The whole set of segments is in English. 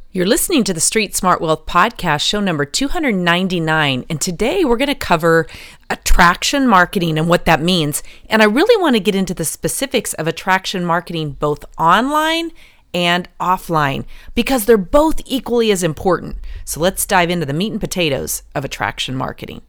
You're listening to the Street Smart Wealth Podcast, show number 299, and today we're going to cover attraction marketing and what that means. And I really want to get into the specifics of attraction marketing, both online and offline, because they're both equally as important. So let's dive into the meat and potatoes of attraction marketing.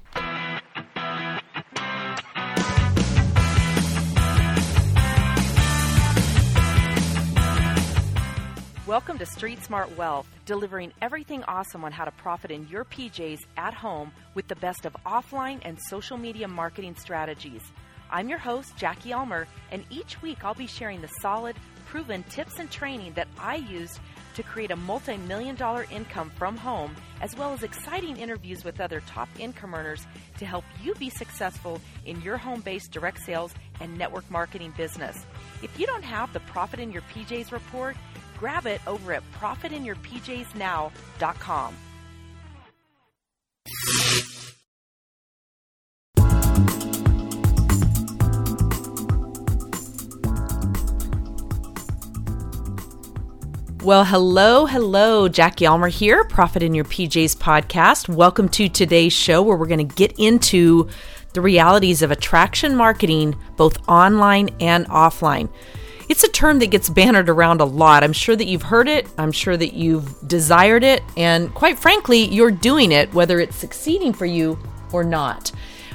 Welcome to Street Smart Wealth, delivering everything awesome on how to profit in your PJs at home with the best of offline and social media marketing strategies. I'm your host, Jackie Elmer, and each week I'll be sharing the solid, proven tips and training that I used to create a multi-million-dollar income from home, as well as exciting interviews with other top income earners to help you be successful in your home-based direct sales and network marketing business. If you don't have the Profit in Your PJs report, grab it over at profitinyourpjsnow.com. Well, hello, Jackie Elmer here, Profit in Your PJs podcast. Welcome to today's show where we're going to get into the realities of attraction marketing, both online and offline. It's a term that gets bannered around a lot. I'm sure that you've heard it. I'm sure that you've desired it. And quite frankly, you're doing it, whether it's succeeding for you or not.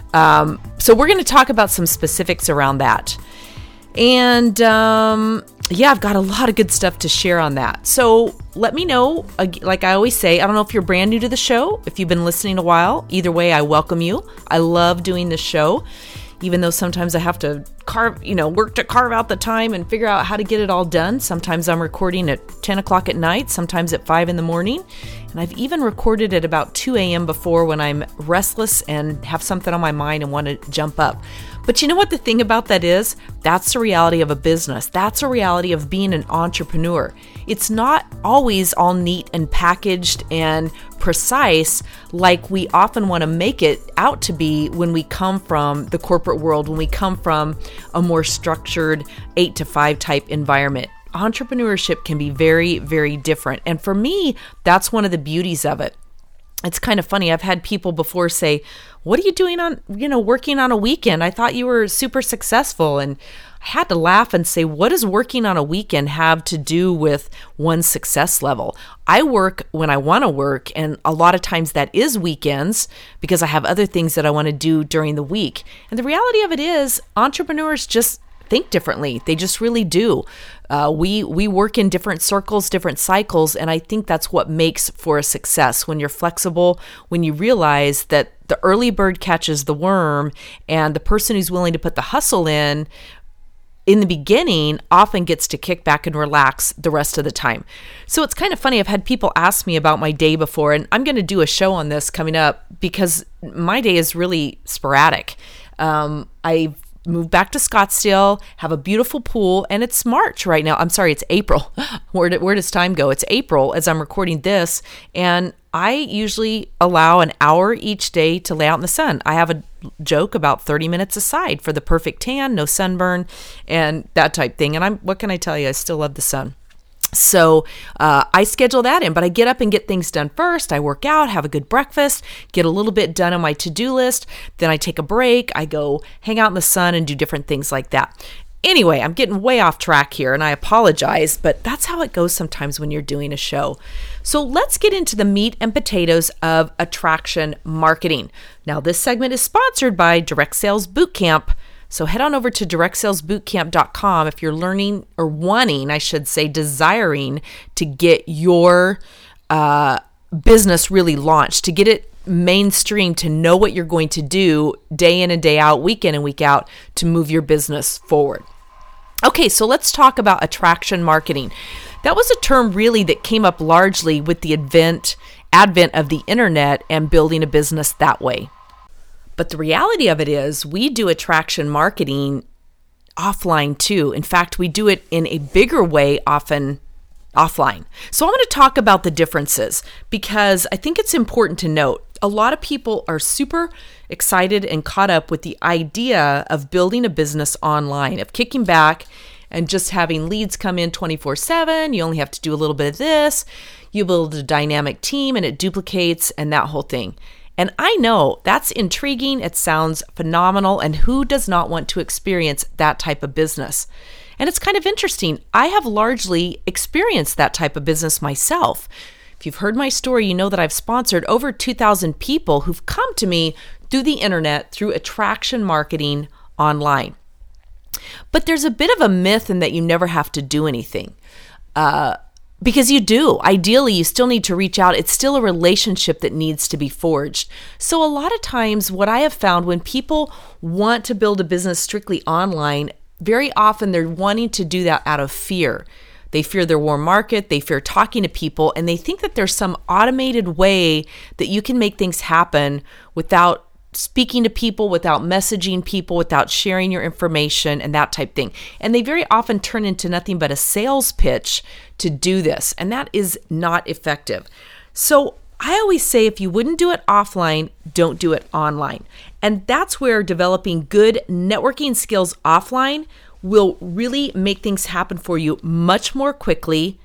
So we're going to talk about some specifics around that. And I've got a lot of good stuff to share on that. So let me know, like I always say, I don't know if you're brand new to the show, if you've been listening a while. Either way, I welcome you. I love doing this show, even though sometimes I have to work to carve out the time and figure out how to get it all done. Sometimes I'm recording at 10 o'clock at night, sometimes at 5 in the morning. And I've even recorded at about 2 a.m. before when I'm restless and have something on my mind and want to jump up. But you know what the thing about that is? That's the reality of a business. That's a reality of being an entrepreneur. It's not always all neat and packaged and precise like we often want to make it out to be when we come from the corporate world, when we come from a more structured 8-to-5 type environment. Entrepreneurship can be very, very different. And for me, that's one of the beauties of it. It's kind of funny. I've had people before say, what are you doing working on a weekend? I thought you were super successful. And I had to laugh and say, what does working on a weekend have to do with one's success level? I work when I want to work, and a lot of times that is weekends because I have other things that I want to do during the week. And the reality of it is, entrepreneurs just think differently. They just really do. We work in different circles, different cycles, and I think that's what makes for a success. When you're flexible, when you realize that the early bird catches the worm, and the person who's willing to put the hustle in the beginning often gets to kick back and relax the rest of the time. So it's kind of funny. I've had people ask me about my day before, and I'm going to do a show on this coming up because my day is really sporadic. I've moved back to Scottsdale, have a beautiful pool, and it's March right now. I'm sorry, it's April. Where does time go? It's April as I'm recording this, and I usually allow an hour each day to lay out in the sun. I have a joke about 30 minutes aside for the perfect tan, no sunburn, and that type thing. And what can I tell you? I still love the sun. So I schedule that in, but I get up and get things done first. I work out, have a good breakfast, get a little bit done on my to-do list. Then I take a break. I go hang out in the sun and do different things like that. Anyway, I'm getting way off track here, and I apologize, but that's how it goes sometimes when you're doing a show. So let's get into the meat and potatoes of attraction marketing. Now, this segment is sponsored by Direct Sales Bootcamp. So head on over to directsalesbootcamp.com if you're learning or desiring to get your business really launched, to get it mainstream, to know what you're going to do day in and day out, week in and week out to move your business forward. Okay, so let's talk about attraction marketing. That was a term really that came up largely with the advent of the internet and building a business that way. But the reality of it is we do attraction marketing offline too. In fact, we do it in a bigger way often offline. So I want to talk about the differences because I think it's important to note a lot of people are super excited and caught up with the idea of building a business online, of kicking back and just having leads come in 24/7. You only have to do a little bit of this. You build a dynamic team and it duplicates and that whole thing. And I know that's intriguing. It sounds phenomenal. And who does not want to experience that type of business? And it's kind of interesting. I have largely experienced that type of business myself. If you've heard my story, you know that I've sponsored over 2,000 people who've come to me through the internet, through attraction marketing online. But there's a bit of a myth in that you never have to do anything. Because you do. Ideally, you still need to reach out. It's still a relationship that needs to be forged. So a lot of times what I have found when people want to build a business strictly online, very often they're wanting to do that out of fear. They fear their warm market, they fear talking to people, and they think that there's some automated way that you can make things happen without speaking to people, without messaging people, without sharing your information and that type thing. And they very often turn into nothing but a sales pitch to do this. And that is not effective. So I always say if you wouldn't do it offline, don't do it online. And that's where developing good networking skills offline will really make things happen for you much more quickly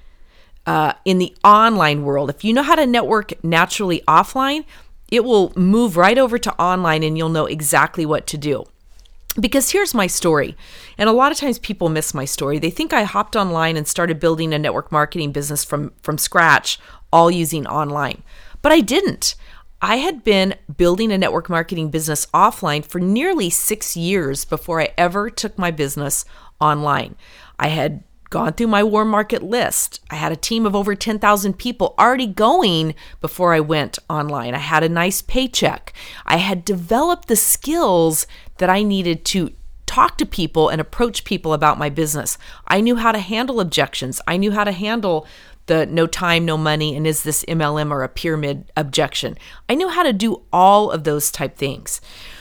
in the online world. If you know how to network naturally offline, it will move right over to online and you'll know exactly what to do. Because here's my story. And a lot of times people miss my story. They think I hopped online and started building a network marketing business from scratch, all using online. But I didn't. I had been building a network marketing business offline for nearly 6 years before I ever took my business online. I had gone through my warm market list. I had a team of over 10,000 people already going before I went online. I had a nice paycheck. I had developed the skills that I needed to talk to people and approach people about my business. I knew how to handle objections. I knew how to handle the no time, no money, and is this MLM or a pyramid objection. I knew how to do all of those type things.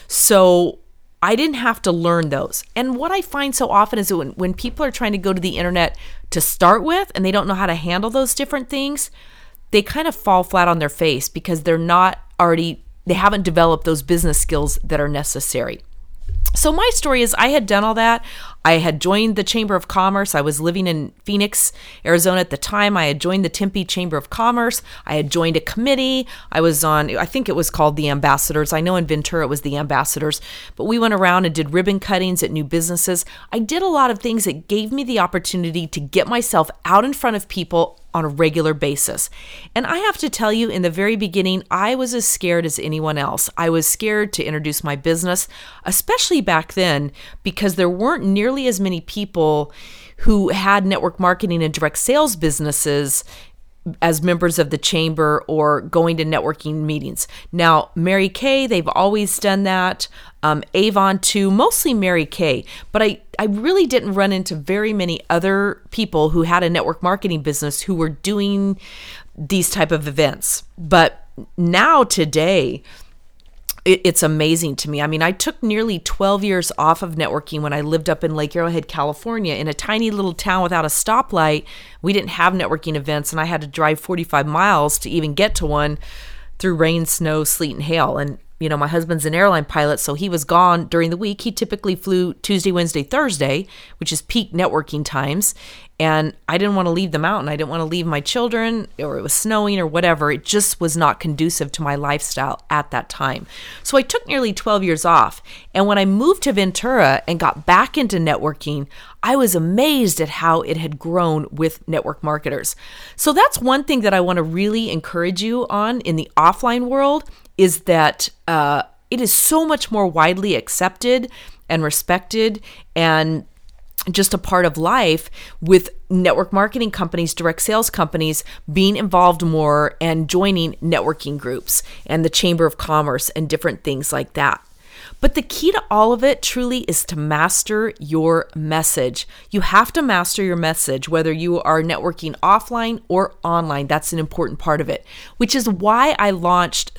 So I didn't have to learn those. And what I find so often is that when people are trying to go to the internet to start with and they don't know how to handle those different things, they kind of fall flat on their face because they haven't developed those business skills that are necessary. So my story is I had done all that. I had joined the Chamber of Commerce. I was living in Phoenix, Arizona at the time. I had joined the Tempe Chamber of Commerce. I had joined a committee. I was on, I think it was called the Ambassadors. I know in Ventura it was the Ambassadors, but we went around and did ribbon cuttings at new businesses. I did a lot of things that gave me the opportunity to get myself out in front of people on a regular basis. And I have to tell you, in the very beginning, I was as scared as anyone else. I was scared to introduce my business, especially back then, because there weren't nearly as many people who had network marketing and direct sales businesses as members of the chamber or going to networking meetings. Now, Mary Kay, they've always done that. Avon too, mostly Mary Kay. But I really didn't run into very many other people who had a network marketing business who were doing these type of events. But now today, it's amazing to me. I mean, I took nearly 12 years off of networking when I lived up in Lake Arrowhead, California, in a tiny little town without a stoplight. We didn't have networking events, and I had to drive 45 miles to even get to one through rain, snow, sleet, and hail. And, you know, my husband's an airline pilot, so he was gone during the week. He typically flew Tuesday, Wednesday, Thursday, which is peak networking times. And I didn't want to leave the mountain. I didn't want to leave my children, or it was snowing or whatever. It just was not conducive to my lifestyle at that time. So I took nearly 12 years off. And when I moved to Ventura and got back into networking, I was amazed at how it had grown with network marketers. So that's one thing that I want to really encourage you on in the offline world, is that it is so much more widely accepted and respected and just a part of life, with network marketing companies, direct sales companies being involved more and joining networking groups and the Chamber of Commerce and different things like that. But the key to all of it truly is to master your message. You have to master your message, whether you are networking offline or online. That's an important part of it, which is why I launched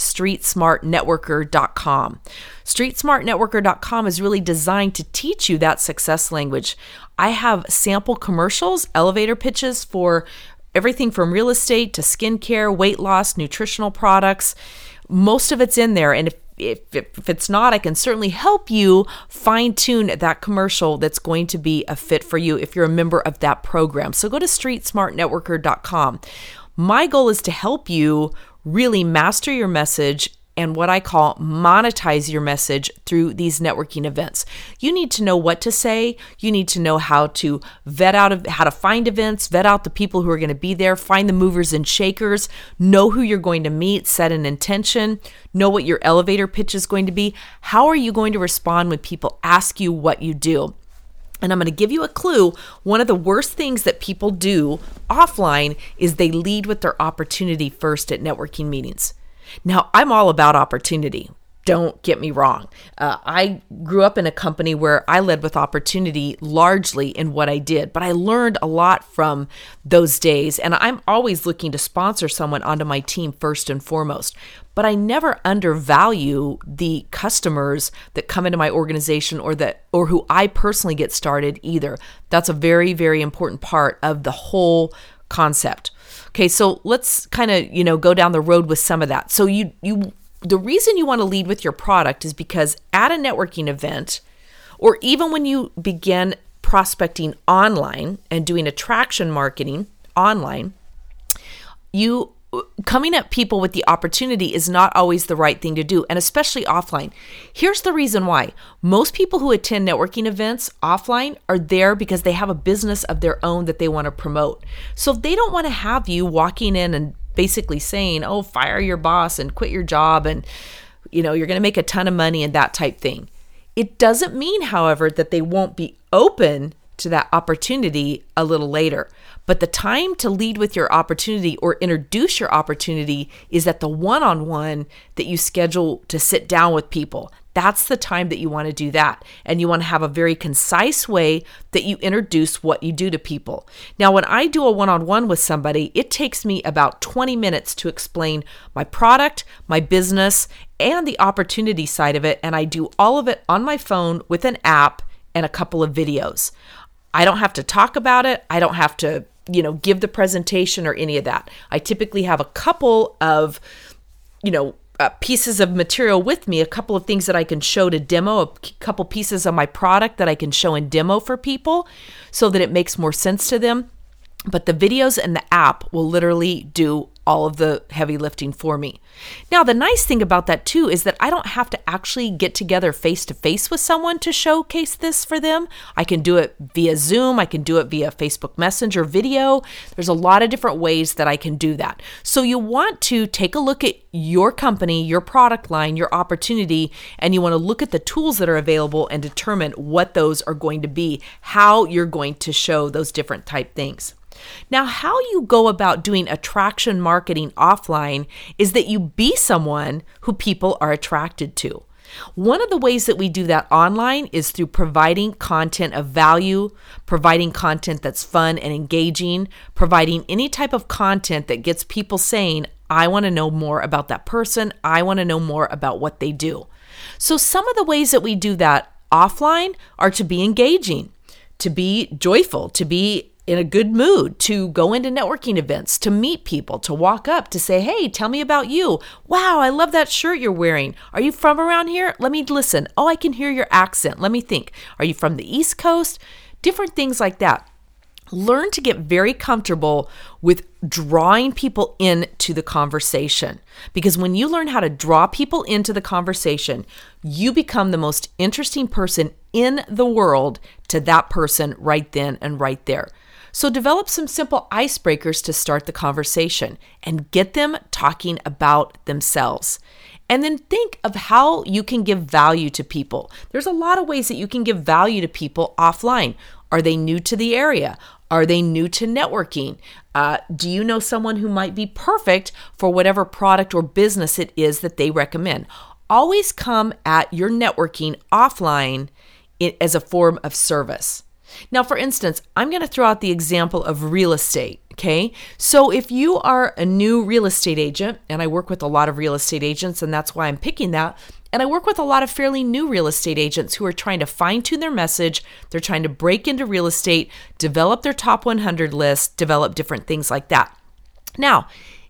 StreetSmartNetworker.com. StreetSmartNetworker.com is really designed to teach you that success language. I have sample commercials, elevator pitches for everything from real estate to skincare, weight loss, nutritional products. Most of it's in there. And if it's not, I can certainly help you fine tune that commercial that's going to be a fit for you if you're a member of that program. So go to streetsmartnetworker.com. My goal is to help you really master your message and what I call monetize your message through these networking events. You need to know what to say. You need to know how to how to find events, vet out the people who are going to be there, find the movers and shakers, know who you're going to meet, set an intention, know what your elevator pitch is going to be. How are you going to respond when people ask you what you do? And I'm going to give you a clue. One of the worst things that people do offline is they lead with their opportunity first at networking meetings. Now, I'm all about opportunity. Don't get me wrong. I grew up in a company where I led with opportunity largely in what I did, but I learned a lot from those days. And I'm always looking to sponsor someone onto my team first and foremost. But I never undervalue the customers that come into my organization or who I personally get started either. That's a very, very important part of the whole concept. Okay, so let's kind of, go down the road with some of that. So the reason you want to lead with your product is because at a networking event, or even when you begin prospecting online and doing attraction marketing online, coming at people with the opportunity is not always the right thing to do, and especially offline. Here's the reason why. Most people who attend networking events offline are there because they have a business of their own that they want to promote. So they don't want to have you walking in and basically saying, oh, fire your boss and quit your job and you're going to make a ton of money and that type thing. It doesn't mean, however, that they won't be open to that opportunity a little later. But the time to lead with your opportunity or introduce your opportunity is at the one-on-one that you schedule to sit down with people. That's the time that you want to do that. And you want to have a very concise way that you introduce what you do to people. Now, when I do a one-on-one with somebody, it takes me about 20 minutes to explain my product, my business, and the opportunity side of it. And I do all of it on my phone with an app and a couple of videos. I don't have to talk about it. I don't have to, give the presentation or any of that. I typically have a couple of, pieces of material with me, a couple of things that I can show to demo, a couple pieces of my product that I can show and demo for people so that it makes more sense to them. But the videos and the app will literally do all of the heavy lifting for me. Now, the nice thing about that too is that I don't have to actually get together face to face with someone to showcase this for them. I can do it via Zoom. I can do it via Facebook Messenger video. There's a lot of different ways that I can do that. So you want to take a look at your company, your product line, your opportunity, and you want to look at the tools that are available and determine what those are going to be, how you're going to show those different type things. Now, how you go about doing attraction marketing offline is that you be someone who people are attracted to. One of the ways that we do that online is through providing content of value, providing content that's fun and engaging, providing any type of content that gets people saying, I want to know more about that person. I want to know more about what they do. So some of the ways that we do that offline are to be engaging, to be joyful, to be in a good mood, to go into networking events, to meet people, to walk up, to say, hey, tell me about you. Wow, I love that shirt you're wearing. Are you from around here? Let me listen. Oh, I can hear your accent. Let me think. Are you from the East Coast? Different things like that. Learn to get very comfortable with drawing people into the conversation. Because when you learn how to draw people into the conversation, you become the most interesting person in the world to that person right then and right there. So develop some simple icebreakers to start the conversation and get them talking about themselves. And then think of how you can give value to people. There's a lot of ways that you can give value to people offline. Are they new to the area? Are they new to networking? Do you know someone who might be perfect for whatever product or business it is that they recommend? Always come at your networking offline as a form of service. Now, for instance, I'm going to throw out the example of real estate, okay? So if you are a new real estate agent, and I work with a lot of real estate agents, and that's why I'm picking that, and I work with a lot of fairly new real estate agents who are trying to fine-tune their message, they're trying to break into real estate, develop their top 100 list, develop different things like that. Now,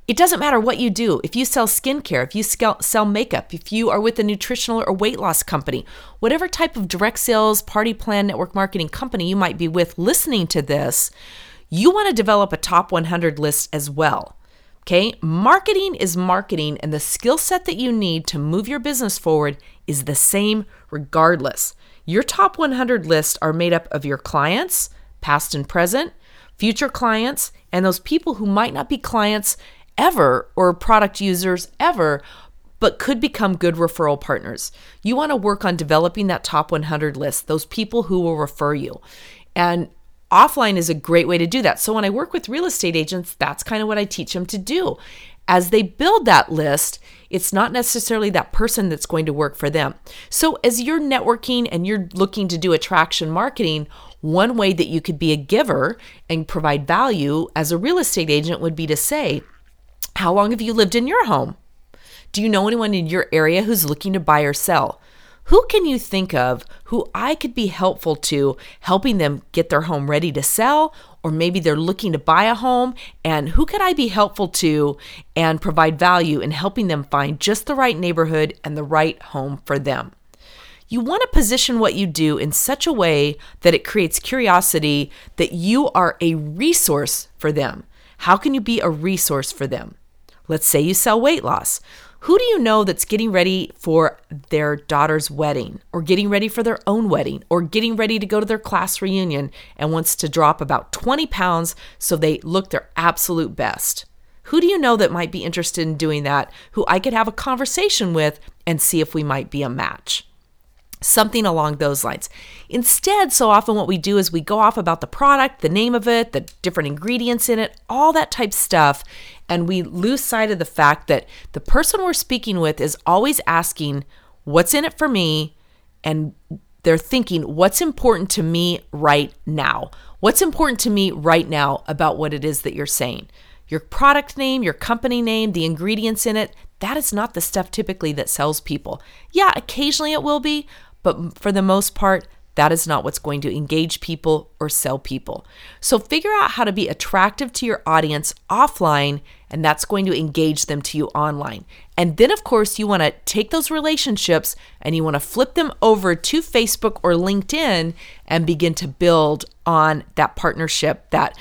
It doesn't matter what you do. If you sell skincare, if you sell makeup, if you are with a nutritional or weight loss company, whatever type of direct sales, party plan, network marketing company you might be with listening to this, you want to develop a top 100 list as well. Okay? Marketing is marketing, and the skill set that you need to move your business forward is the same regardless. Your top 100 lists are made up of your clients, past and present, future clients, and those people who might not be clients ever or product users ever, but could become good referral partners. You want to work on developing that top 100 list, those people who will refer you. And offline is a great way to do that. So when I work with real estate agents, that's kind of what I teach them to do. As they build that list, it's not necessarily that person that's going to work for them. So as you're networking and you're looking to do attraction marketing, one way that you could be a giver and provide value as a real estate agent would be to say, how long have you lived in your home? Do you know anyone in your area who's looking to buy or sell? Who can you think of who I could be helpful to, helping them get their home ready to sell? Or maybe they're looking to buy a home, and who could I be helpful to and provide value in helping them find just the right neighborhood and the right home for them? You want to position what you do in such a way that it creates curiosity, that you are a resource for them. How can you be a resource for them? Let's say you sell weight loss. Who do you know that's getting ready for their daughter's wedding, or getting ready for their own wedding, or getting ready to go to their class reunion and wants to drop about 20 pounds so they look their absolute best? Who do you know that might be interested in doing that, who I could have a conversation with and see if we might be a match? Something along those lines. Instead, so often what we do is we go off about the product, the name of it, the different ingredients in it, all that type stuff, and we lose sight of the fact that the person we're speaking with is always asking, what's in it for me? And they're thinking, what's important to me right now? What's important to me right now about what it is that you're saying? Your product name, your company name, the ingredients in it, that is not the stuff typically that sells people. Yeah, occasionally it will be, but for the most part, that is not what's going to engage people or sell people. So figure out how to be attractive to your audience offline, and that's going to engage them to you online. And then, of course, you want to take those relationships and you want to flip them over to Facebook or LinkedIn and begin to build on that partnership, that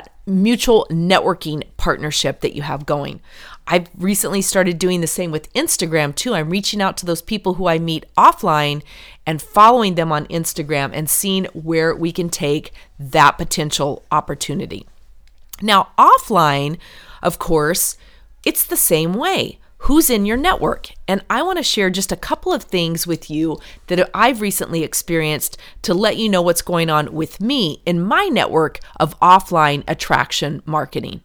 mutual networking partnership that you have going. I've recently started doing the same with Instagram too. I'm reaching out to those people who I meet offline and following them on Instagram and seeing where we can take that potential opportunity. Now, offline, of course, it's the same way. Who's in your network? And I want to share just a couple of things with you that I've recently experienced to let you know what's going on with me in my network of offline attraction marketing.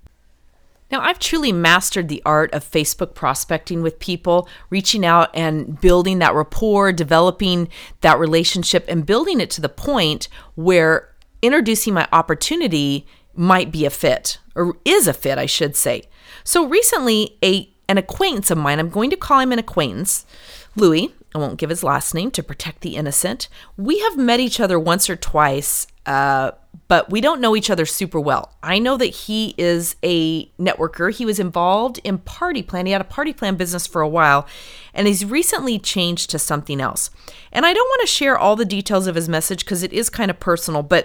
Now, I've truly mastered the art of Facebook prospecting with people, reaching out and building that rapport, developing that relationship, and building it to the point where introducing my opportunity might be a fit, or is a fit, I should say. So recently, an acquaintance of mine, I'm going to call him an acquaintance, Louis, I won't give his last name to protect the innocent. We have met each other once or twice, but we don't know each other super well. I know that he is a networker. He was involved in party plan. He had a party plan business for a while, and he's recently changed to something else. And I don't want to share all the details of his message because it is kind of personal, but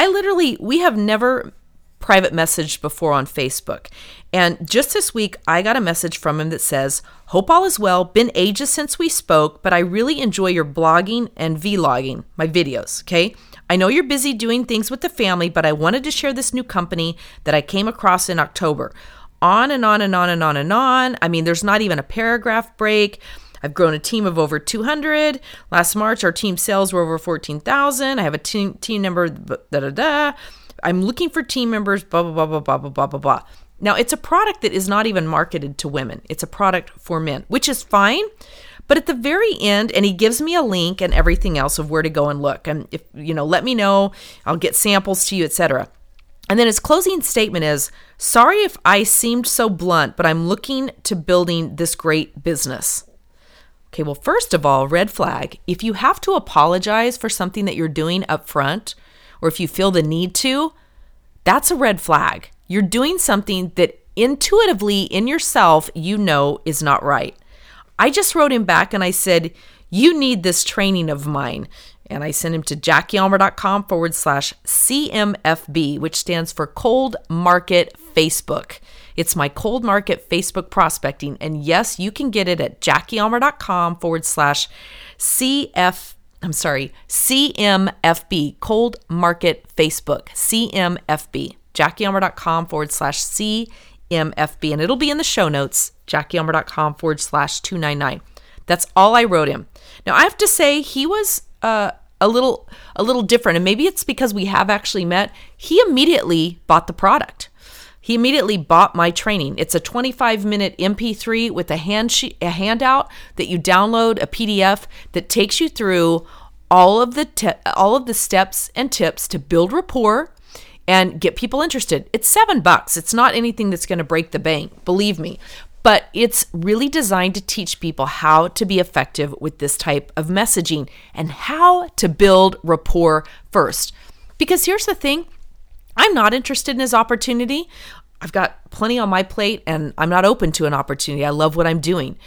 we have never private messaged before on Facebook. And just this week, I got a message from him that says, "Hope all is well. Been ages since we spoke, but I really enjoy your blogging and vlogging, my videos, okay? I know you're busy doing things with the family, but I wanted to share this new company that I came across in October." On and on and on and on and on. I mean, there's not even a paragraph break. I've grown a team of over 200. Last March, our team sales were over 14,000. I have a team number, I'm looking for team members, blah, blah, blah, blah, blah, blah, blah, blah, blah. Now, it's a product that is not even marketed to women. It's a product for men, which is fine. But at the very end, and he gives me a link and everything else of where to go and look. And if, let me know, I'll get samples to you, etc. And then his closing statement is, "Sorry if I seemed so blunt, but I'm looking to building this great business." Okay, well, first of all, red flag. If you have to apologize for something that you're doing up front, or if you feel the need to, that's a red flag. You're doing something that intuitively in yourself, you know is not right. I just wrote him back and I said, you need this training of mine. And I sent him to JackieUlmer.com/CMFB, which stands for Cold Market Facebook. It's my cold market Facebook prospecting. And yes, you can get it at CMFB, Cold Market Facebook, CMFB, JackieUlmer.com/CMFB. And it'll be in the show notes, JackieUlmer.com/299. That's all I wrote him. Now, I have to say he was a little different, and maybe it's because we have actually met. He immediately bought the product. He immediately bought my training. It's a 25-minute MP3 with a handout that you download, a PDF that takes you through all of the steps and tips to build rapport and get people interested. It's $7. It's not anything that's going to break the bank, believe me. But it's really designed to teach people how to be effective with this type of messaging and how to build rapport first. Because here's the thing, I'm not interested in his opportunity. I've got plenty on my plate and I'm not open to an opportunity. I love what I'm doing.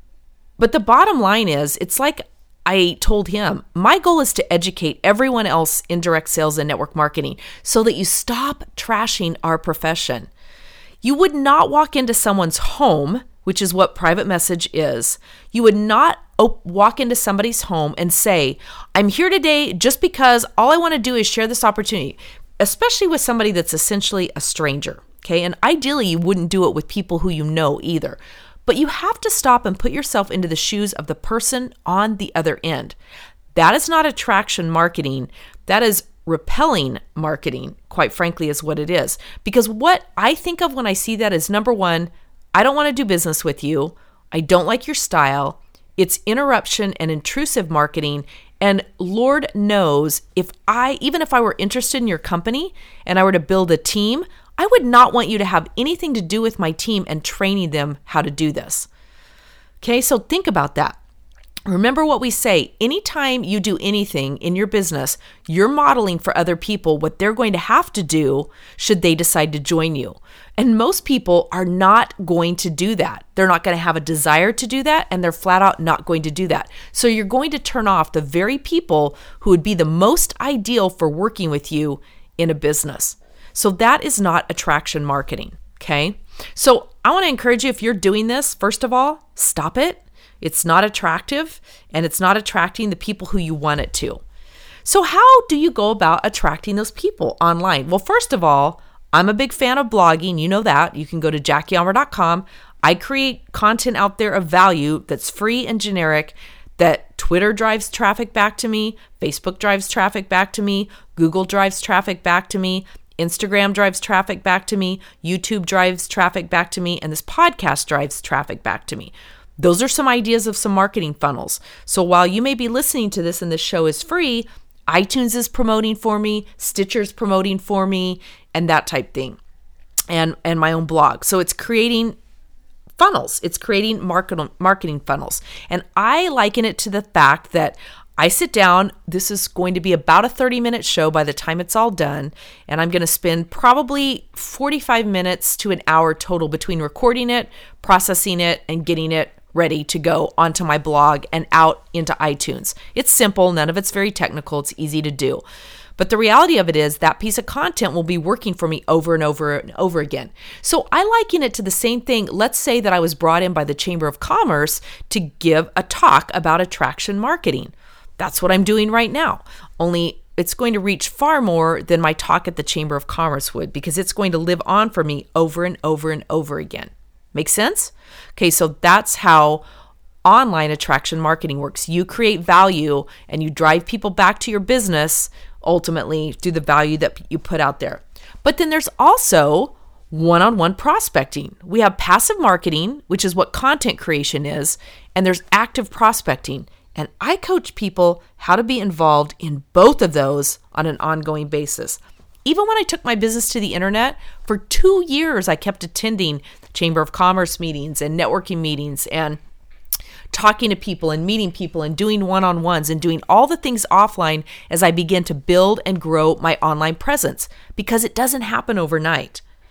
But the bottom line is, it's like I told him, my goal is to educate everyone else in direct sales and network marketing so that you stop trashing our profession. You would not walk into someone's home, which is what private message is. You would not walk into somebody's home and say, I'm here today just because all I want to do is share this opportunity, especially with somebody that's essentially a stranger. Okay. And ideally, you wouldn't do it with people who you know either. But you have to stop and put yourself into the shoes of the person on the other end. That is not attraction marketing. That is repelling marketing, quite frankly, is what it is. Because what I think of when I see that is, number one, I don't want to do business with you. I don't like your style. It's interruption and intrusive marketing. And Lord knows, even if I were interested in your company and I were to build a team, I would not want you to have anything to do with my team and training them how to do this. Okay, so think about that. Remember what we say, anytime you do anything in your business, you're modeling for other people what they're going to have to do should they decide to join you. And most people are not going to do that. They're not going to have a desire to do that, and they're flat out not going to do that. So you're going to turn off the very people who would be the most ideal for working with you in a business. So that is not attraction marketing, okay? So I want to encourage you, if you're doing this, first of all, stop it. It's not attractive, and it's not attracting the people who you want it to. So how do you go about attracting those people online? Well, first of all, I'm a big fan of blogging. You know that. You can go to JackieUlmer.com. I create content out there of value that's free and generic, that Twitter drives traffic back to me, Facebook drives traffic back to me, Google drives traffic back to me, Instagram drives traffic back to me, YouTube drives traffic back to me, and this podcast drives traffic back to me. Those are some ideas of some marketing funnels. So while you may be listening to this and this show is free, iTunes is promoting for me, Stitcher's promoting for me, and that type thing, and my own blog. So it's creating funnels. It's creating marketing funnels. And I liken it to the fact that I sit down, this is going to be about a 30-minute show by the time it's all done, and I'm going to spend probably 45 minutes to an hour total between recording it, processing it, and getting it ready to go onto my blog and out into iTunes. It's simple. None of it's very technical. It's easy to do. But the reality of it is that piece of content will be working for me over and over and over again. So I liken it to the same thing. Let's say that I was brought in by the Chamber of Commerce to give a talk about attraction marketing. That's what I'm doing right now. Only it's going to reach far more than my talk at the Chamber of Commerce would, because it's going to live on for me over and over and over again. Make sense? Okay, so that's how online attraction marketing works. You create value and you drive people back to your business ultimately through the value that you put out there. But then there's also one-on-one prospecting. We have passive marketing, which is what content creation is, and there's active prospecting. And I coach people how to be involved in both of those on an ongoing basis. Even when I took my business to the internet, for 2 years, I kept attending Chamber of Commerce meetings and networking meetings and talking to people and meeting people and doing one-on-ones and doing all the things offline as I began to build and grow my online presence, because it doesn't happen overnight.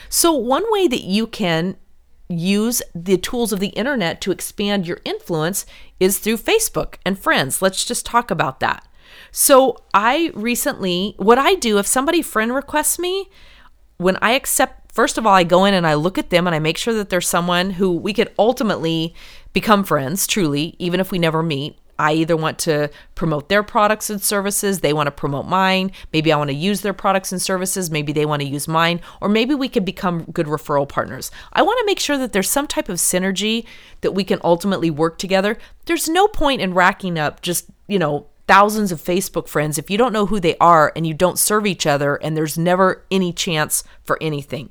So one way that you can use the tools of the internet to expand your influence is through Facebook and friends. Let's just talk about that. So what I do, if somebody friend requests me, when I accept, first of all, I go in and I look at them and I make sure that there's someone who we could ultimately become friends, truly, even if we never meet. I either want to promote their products and services, they want to promote mine, maybe I want to use their products and services, maybe they want to use mine, or maybe we could become good referral partners. I want to make sure that there's some type of synergy that we can ultimately work together. There's no point in racking up just, thousands of Facebook friends if you don't know who they are and you don't serve each other and there's never any chance for anything.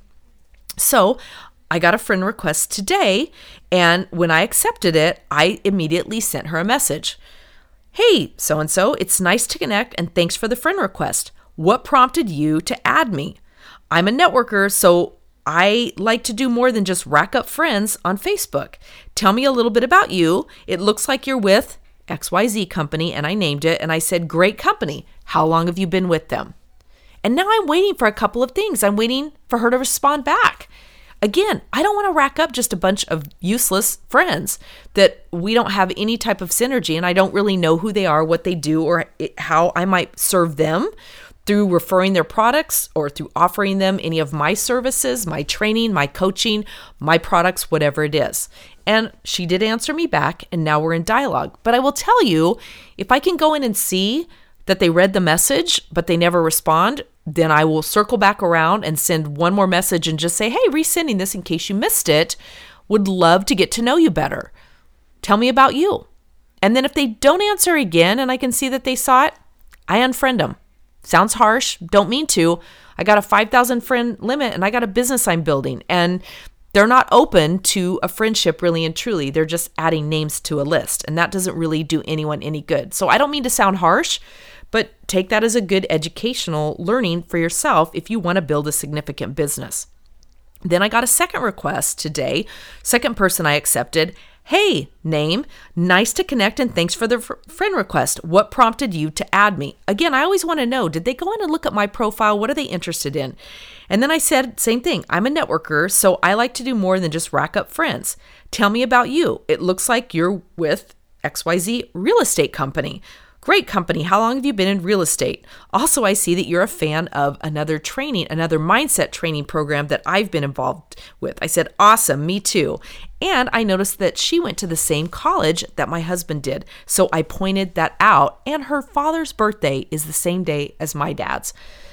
So I got a friend request today, and when I accepted it, I immediately sent her a message. Hey, so-and-so, it's nice to connect and thanks for the friend request. What prompted you to add me? I'm a networker, so I like to do more than just rack up friends on Facebook. Tell me a little bit about you. It looks like you're with XYZ company, and I named it, and I said, great company. How long have you been with them? And now I'm waiting for a couple of things. I'm waiting for her to respond back. Again, I don't want to rack up just a bunch of useless friends that we don't have any type of synergy and I don't really know who they are, what they do, or how I might serve them through referring their products or through offering them any of my services, my training, my coaching, my products, whatever it is. And she did answer me back, and now we're in dialogue. But I will tell you, if I can go in and see that they read the message, but they never respond, then I will circle back around and send one more message and just say, hey, resending this in case you missed it. Would love to get to know you better. Tell me about you. And then if they don't answer again and I can see that they saw it, I unfriend them. Sounds harsh. Don't mean to. I got a 5,000 friend limit and I got a business I'm building. And they're not open to a friendship really and truly. They're just adding names to a list. And that doesn't really do anyone any good. So I don't mean to sound harsh, but take that as a good educational learning for yourself if you want to build a significant business. Then I got a second request today, second person I accepted. Hey, name, nice to connect and thanks for the friend request. What prompted you to add me? Again, I always want to know, did they go in and look at my profile? What are they interested in? And then I said, same thing. I'm a networker, so I like to do more than just rack up friends. Tell me about you. It looks like you're with XYZ real estate company. Great company. How long have you been in real estate? Also, I see that you're a fan of another mindset training program that I've been involved with. I said, awesome, me too. And I noticed that she went to the same college that my husband did. So I pointed that out. And her father's birthday is the same day as my dad's.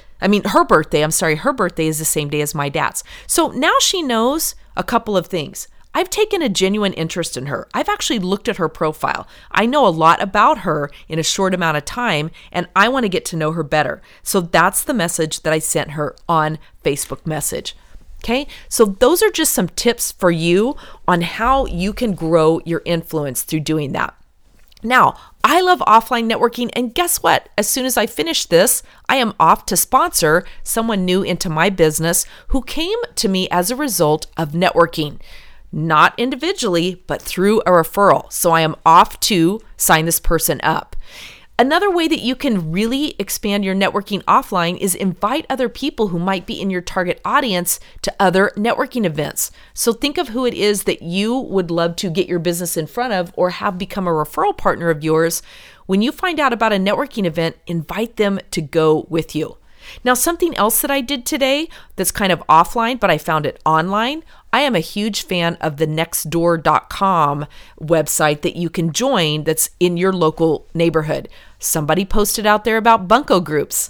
Her birthday is the same day as my dad's. So now she knows a couple of things. I've taken a genuine interest in her. I've actually looked at her profile. I know a lot about her in a short amount of time, and I want to get to know her better. So that's the message that I sent her on Facebook Message. Okay, so those are just some tips for you on how you can grow your influence through doing that. Now, I love offline networking, and guess what? As soon as I finish this, I am off to sponsor someone new into my business who came to me as a result of networking. Not individually, but through a referral. So I am off to sign this person up. Another way that you can really expand your networking offline is invite other people who might be in your target audience to other networking events. So think of who it is that you would love to get your business in front of or have become a referral partner of yours. When you find out about a networking event, invite them to go with you. Now, something else that I did today that's kind of offline, but I found it online. I am a huge fan of the nextdoor.com website that you can join that's in your local neighborhood. Somebody posted out there about bunco groups.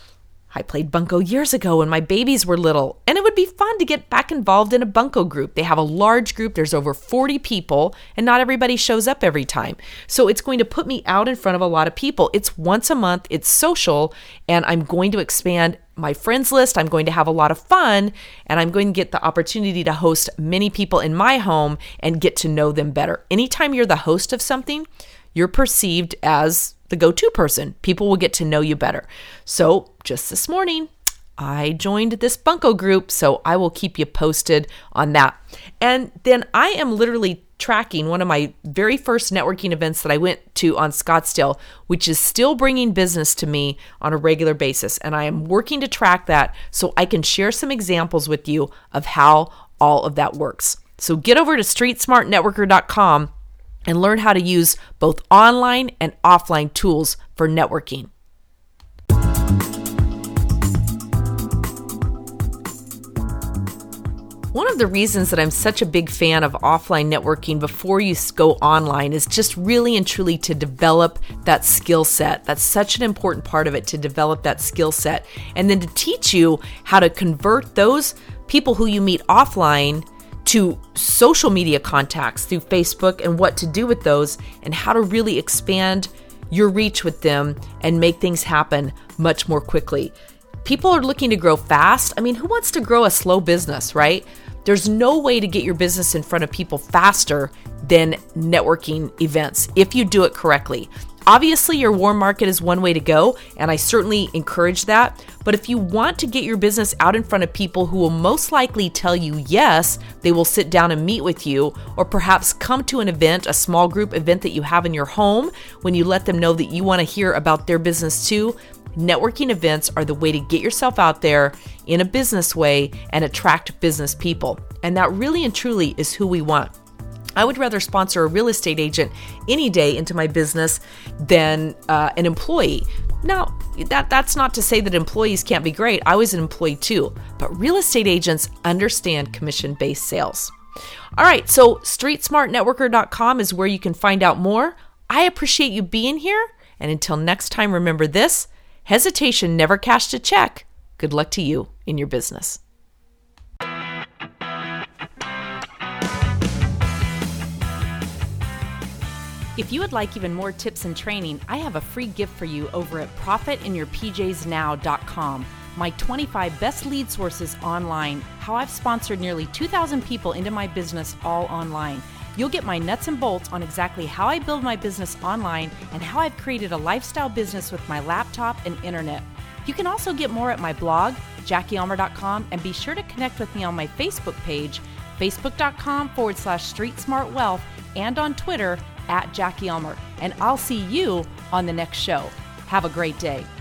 I played bunco years ago when my babies were little, and it would be fun to get back involved in a bunco group. They have a large group. There's over 40 people, and not everybody shows up every time. So it's going to put me out in front of a lot of people. It's once a month. It's social, and I'm going to expand my friends list. I'm going to have a lot of fun, and I'm going to get the opportunity to host many people in my home and get to know them better. Anytime you're the host of something, you're perceived as the go-to person. People will get to know you better. So just this morning, I joined this bunco group, so I will keep you posted on that. And then I am literally tracking one of my very first networking events that I went to on Scottsdale, which is still bringing business to me on a regular basis. And I am working to track that so I can share some examples with you of how all of that works. So get over to streetsmartnetworker.com and learn how to use both online and offline tools for networking. One of the reasons that I'm such a big fan of offline networking before you go online is just really and truly to develop that skill set. That's such an important part of it, to develop that skill set. And then to teach you how to convert those people who you meet offline to social media contacts through Facebook and what to do with those and how to really expand your reach with them and make things happen much more quickly. People are looking to grow fast. I mean, who wants to grow a slow business, right? There's no way to get your business in front of people faster than networking events if you do it correctly. Obviously, your warm market is one way to go, and I certainly encourage that. But if you want to get your business out in front of people who will most likely tell you yes, they will sit down and meet with you, or perhaps come to an event, a small group event that you have in your home, when you let them know that you want to hear about their business too, networking events are the way to get yourself out there in a business way and attract business people. And that really and truly is who we want. I would rather sponsor a real estate agent any day into my business than an employee. Now, that's not to say that employees can't be great. I was an employee too, but real estate agents understand commission-based sales. All right, so streetsmartnetworker.com is where you can find out more. I appreciate you being here. And until next time, remember this: hesitation never cashed a check. Good luck to you in your business. If you would like even more tips and training, I have a free gift for you over at profitinyourpjsnow.com. My 25 best lead sources online, how I've sponsored nearly 2,000 people into my business all online. You'll get my nuts and bolts on exactly how I build my business online and how I've created a lifestyle business with my laptop and internet. You can also get more at my blog, JackieElmer.com, and be sure to connect with me on my Facebook page, facebook.com/StreetSmartWealth, and on Twitter @Jackie Elmer. And I'll see you on the next show. Have a great day.